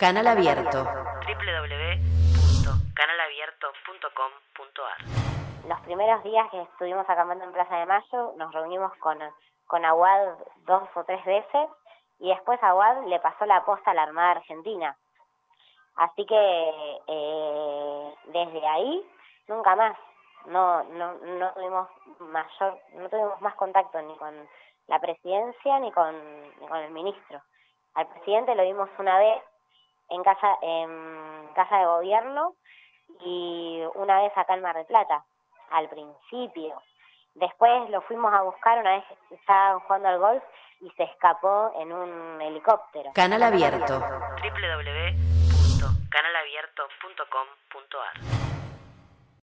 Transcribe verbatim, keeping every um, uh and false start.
Canal Abierto. doble u doble u doble u punto canal abierto punto com punto a r. Los primeros días que estuvimos acampando en Plaza de Mayo, nos reunimos con, con Aguad dos o tres veces, y después Aguad le pasó la posta a la Armada Argentina. Así que eh, desde ahí, nunca más. No, no, no tuvimos mayor, no tuvimos más contacto ni con la presidencia ni con, ni con el ministro. Al presidente lo vimos una vez en casa, en casa de gobierno, y una vez acá en Mar del Plata, al principio. Después lo fuimos a buscar una vez que estaban jugando al golf y se escapó en un helicóptero. Canal Abierto. doble u doble u doble u punto canal abierto punto com punto a r.